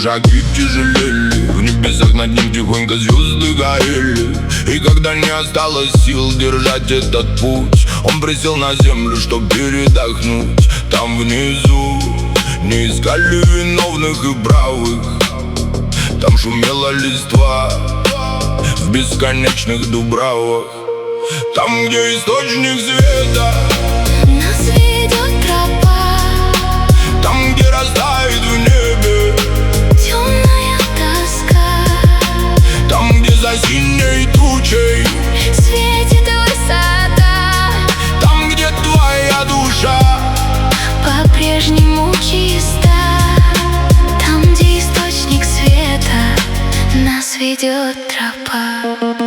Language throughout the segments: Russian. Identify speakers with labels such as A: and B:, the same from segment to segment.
A: шаги тяжелели, в небесах над ним тихонько звезды горели. И когда не осталось сил держать этот путь, он присел на землю, чтоб передохнуть. Там внизу не искали виновных и правых, там шумела листва в бесконечных дубравах. Там, где источник света,
B: нас ведет тропа.
A: там, где растает в небе
B: Темная тоска,
A: там, где за синей тучей
B: светит высота.
A: там, где твоя душа
B: По-прежнему чиста. Там, где источник света, нас ведет тропа.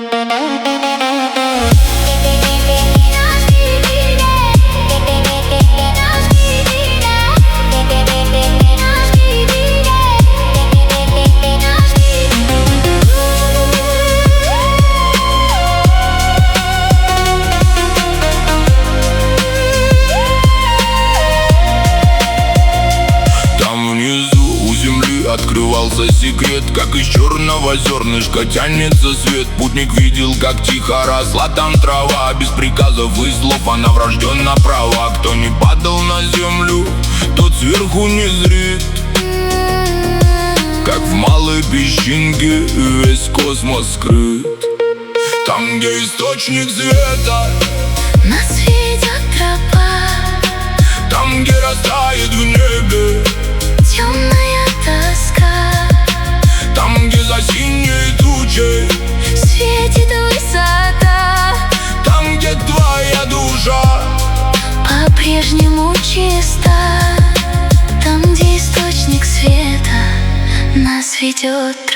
A: Открывался секрет, как из черного зернышка тянется свет. Путник видел, как тихо росла там трава. Без приказов и слов она врожденно права. Кто не падал на землю, тот сверху не зрит. Как в малой песчинке весь космос скрыт. Там, где источник света,
B: Нас ведет тропа.
A: там, где растает в небе
B: Темная тоска,
A: там, где за синей тучей
B: светит высота.
A: там, где твоя душа
B: По-прежнему чиста. Там, где источник света, нас ведет тропа.